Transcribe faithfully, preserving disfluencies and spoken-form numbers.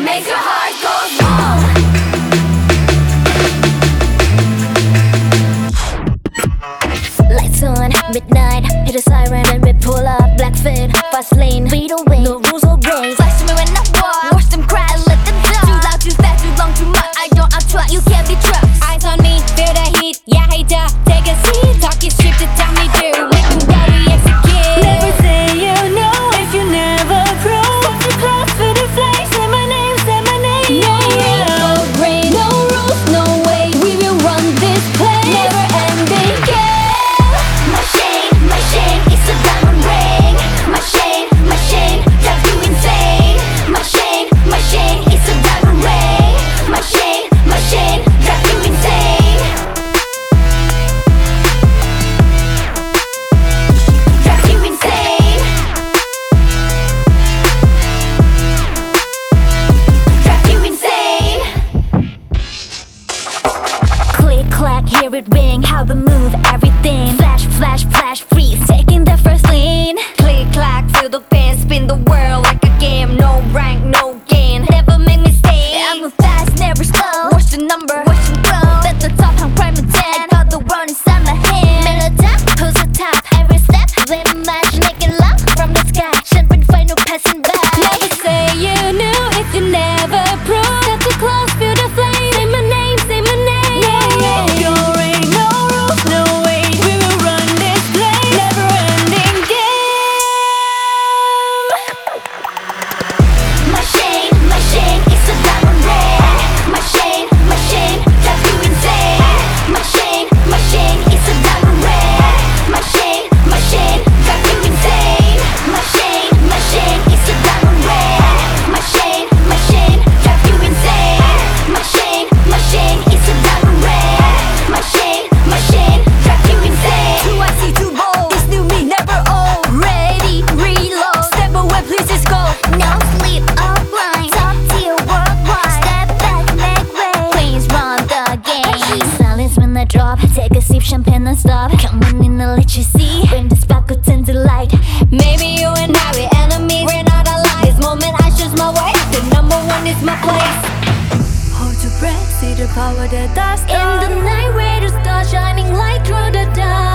makes your heart go boom. Lights on, midnight, hit a siren and we pull up. Black fit, fast lane, lead away, no rules or breaks. Flash me when I walk, watch them cry and let them die. Too loud, too fast, too long, too much, I don't outtrust, you can't be trusted. Eyes on me, feel the heat, yeah, hater, take a seat. Talking shit to tell me do, make me worry, execute. Never say you know if you never grow. Step too close for the flash, say my name, say my name. No rain, no rain, no rules, no way. We will run this place, never ending game. My chain, my chain, it's a diamond ring. My chain, my chain, drives you insane. My chain, my chain, it's a diamond ring. My chain, my chain, drives you insane. Drives you insane. Drives you insane. Click, clack, hear it ring. How we move, everything. Flash, flash, flash, freeze. Taking the first lane. Click, clack, feel the pain, spin the world like a game. No rank, no gain, never make me stay. I move fast, never slow. Watch the number, Watch them grow. At the top, I'm prime and ten. I got the world inside my hand. Melodap, who's the top? Every step, with a match, make it lock from the sky. Champagne fight, no passing by. never say you knew if you never prove. Step too close, feel the flame. Say my name, say my name. Yeah, yeah. No rain, no rules, no way. We will run this place, never ending game. My chain, my chain, it's a diamond ring. My chain, my chain, drives you insane. My chain, my chain, it's a diamond ring. My chain, my chain, drives you insane. My chain, my chain, it's a diamond ring. My chain, my chain, drives you insane. My chain, my chain, it's a diamond ring. My chain, my chain, drives you insane. Too icy, too bold. This new me, never old. Ready, reload. Step away, please, let's go. No sleep, all blind. Top tier worldwide. Step back, make way. Please run the game. Silence when I drop. Take a sip, champagne and stop. Come on in and let you see. When the sparkle turns to light. Maybe you and I, we're enemies, we're not alike. This moment I choose my way. The number one is my place. Hold your breath, see the power that does. In the night where the stars shining light through the dark.